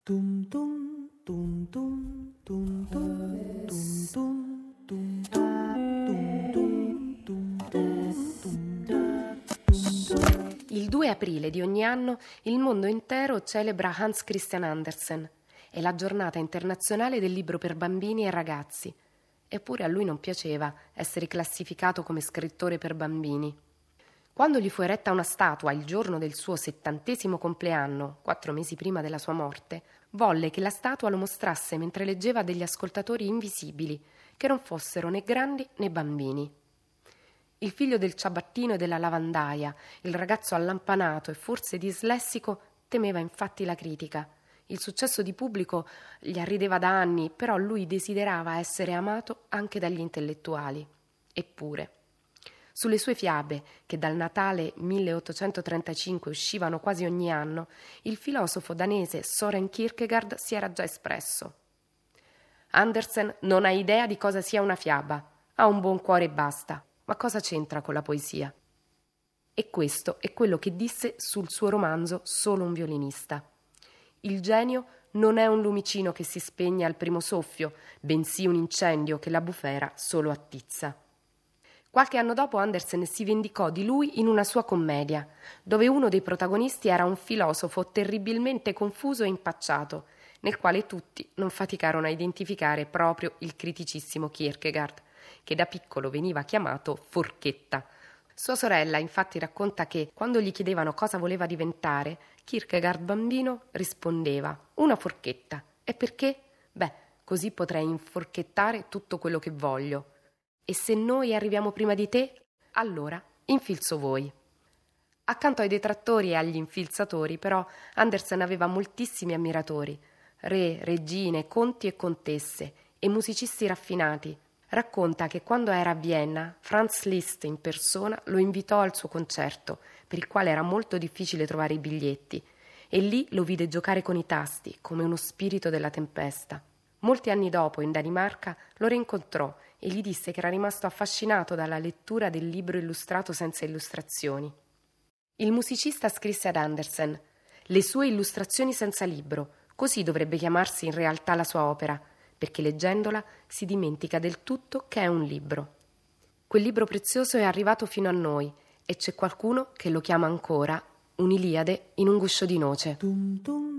Tum tum tum tum tum tum tum tum tum tum tum tum. Il 2 aprile di ogni anno il mondo intero celebra Hans Christian Andersen. È la giornata internazionale del libro per bambini e ragazzi. Eppure a lui non piaceva essere classificato come scrittore per bambini. Quando gli fu eretta una statua il giorno del suo 70° compleanno, 4 mesi prima della sua morte, volle che la statua lo mostrasse mentre leggeva degli ascoltatori invisibili, che non fossero né grandi né bambini. Il figlio del ciabattino e della lavandaia, il ragazzo allampanato e forse dislessico, temeva infatti la critica. Il successo di pubblico gli arrideva da anni, però lui desiderava essere amato anche dagli intellettuali. Eppure, sulle sue fiabe, che dal Natale 1835 uscivano quasi ogni anno, il filosofo danese Søren Kierkegaard si era già espresso. Andersen non ha idea di cosa sia una fiaba, ha un buon cuore e basta, ma cosa c'entra con la poesia? E questo è quello che disse sul suo romanzo Solo un violinista. Il genio non è un lumicino che si spegne al primo soffio, bensì un incendio che la bufera solo attizza. Qualche anno dopo Andersen si vendicò di lui in una sua commedia, dove uno dei protagonisti era un filosofo terribilmente confuso e impacciato, nel quale tutti non faticarono a identificare proprio il criticissimo Kierkegaard, che da piccolo veniva chiamato Forchetta. Sua sorella infatti racconta che, quando gli chiedevano cosa voleva diventare, Kierkegaard bambino rispondeva: una forchetta. E perché? Beh, così potrei inforchettare tutto quello che voglio. E se noi arriviamo prima di te, allora infilzo voi. Accanto ai detrattori e agli infilzatori, però, Andersen aveva moltissimi ammiratori: re, regine, conti e contesse e musicisti raffinati. Racconta che quando era a Vienna, Franz Liszt in persona lo invitò al suo concerto, per il quale era molto difficile trovare i biglietti, e lì lo vide giocare con i tasti, come uno spirito della tempesta. Molti anni dopo, in Danimarca, lo rincontrò e gli disse che era rimasto affascinato dalla lettura del libro illustrato senza illustrazioni. Il musicista scrisse ad Andersen: «Le sue illustrazioni senza libro, così dovrebbe chiamarsi in realtà la sua opera, perché leggendola si dimentica del tutto che è un libro. Quel libro prezioso è arrivato fino a noi e c'è qualcuno che lo chiama ancora un'Iliade in un guscio di noce». Tum tum.